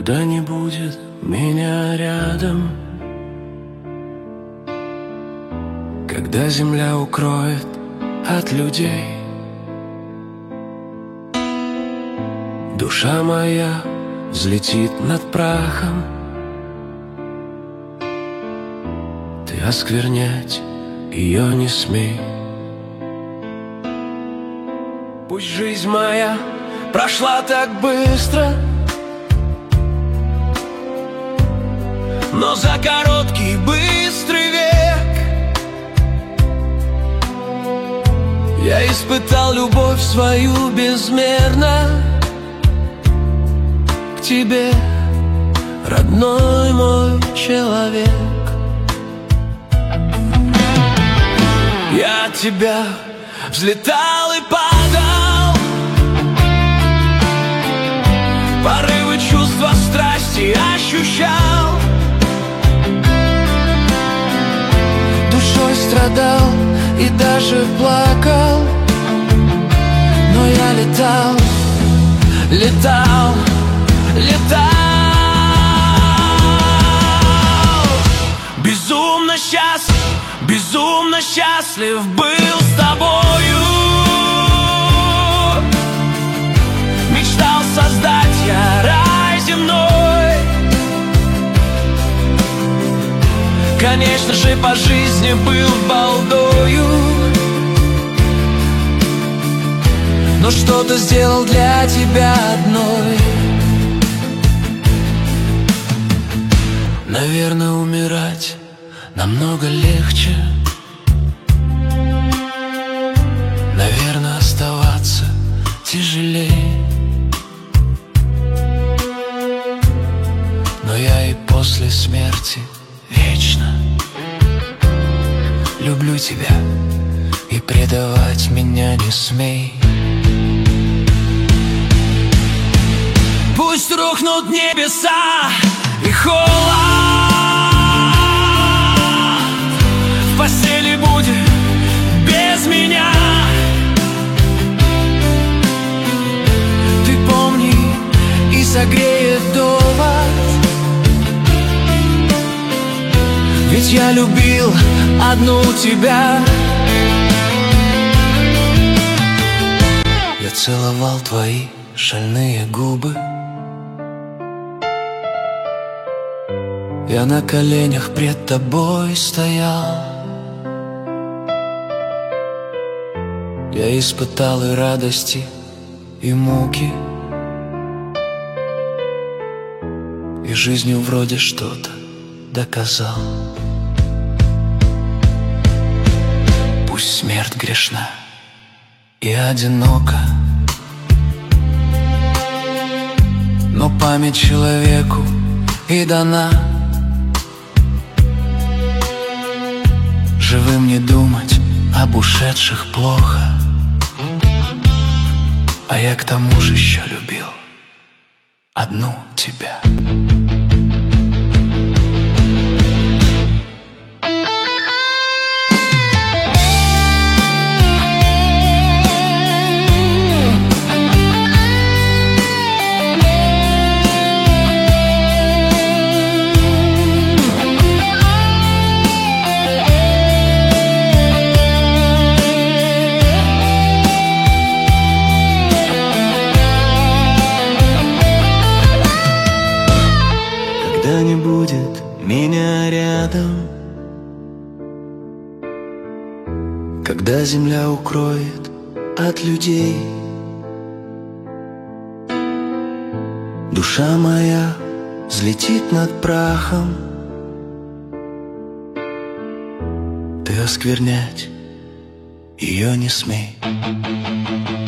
когда не будет меня рядом, когда земля укроет от людей. Душа моя взлетит над прахом, ты осквернять ее не смей. Пусть жизнь моя прошла так быстро, но за короткий быстрый век я испытал любовь свою безмерно к тебе, родной мой человек. Я от тебя взлетал и падал, порывы чувства страсти ощущал, душой страдал и даже плакал, но я летал, летал, летал. Безумно счастлив был с тобою. Мечтал создать я рай земной. Конечно же, по жизни был балдою, но что-то сделал для тебя одной. Наверное, умирать намного легче, наверное, оставаться тяжелее, но я и после смерти вечно люблю тебя, и предавать меня не смей. Пусть рухнут небеса и холод, в постели будет без меня. Ты помни и согреет довод, ведь я любил одну тебя. Я целовал твои шальные губы, я на коленях пред тобой стоял. Я испытал и радости, и муки, и жизнью вроде что-то доказал. Пусть смерть грешна и одинока, но память человеку и дана. Живым не думать об ушедших плохо, а я к тому же еще любил одну тебя. Когда не будет меня рядом, когда земля укроет от людей, душа моя взлетит над прахом, ты осквернять ее не смей.